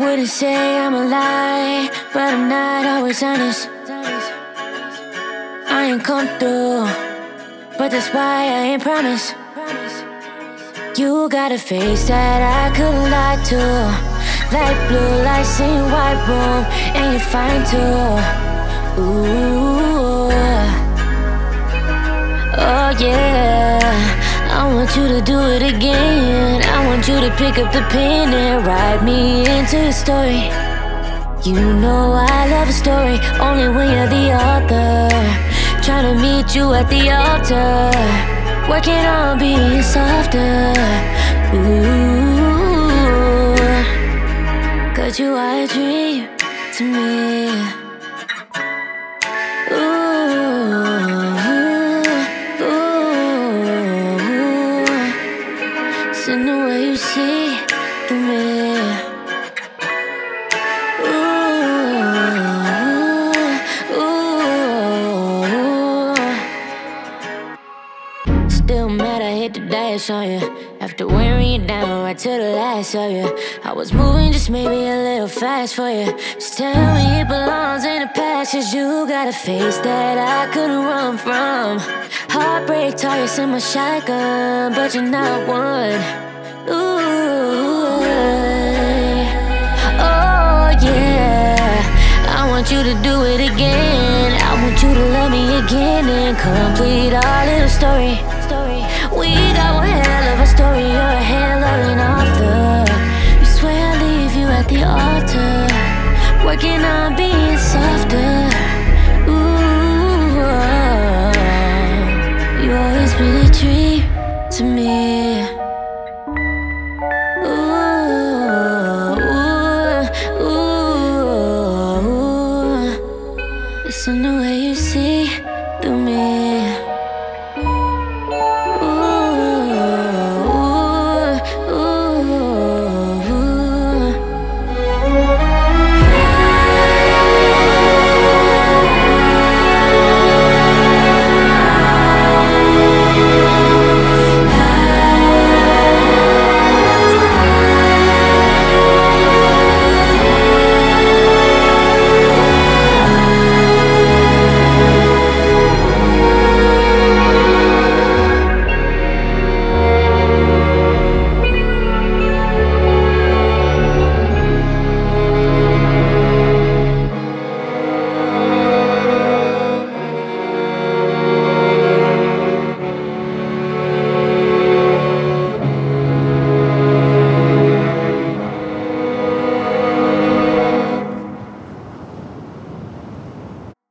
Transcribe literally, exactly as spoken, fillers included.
Wouldn't say I'm a lie, but I'm not always honest. I ain't come through, but that's why I ain't promise. You got a face that I couldn't lie to. Light blue lights in white room, and you're fine too. Ooh, oh yeah. I want you to do it again. I want you to pick up the pen and write me into your story. You know I love a story, only when you're the author. Trying to meet you at the altar, working on being softer. Ooh, cause you are a dream to me. In the way you see through me. Ooh, ooh. Still mad I hit the dash on you. After wearing you down right to the last of you. I was moving just maybe a little fast for you. Just tell me it belongs in the past, cause you got a face that I couldn't run from. Heartbreak targets in my shotgun, but you're not one. Ooh, oh yeah. I want you to do it again. I want you to love me again and complete our little story. We got one hell of a story. You're a hell of an author. You swear I'll leave you at the altar, working on being softer. Ooh, you always been a dream to me.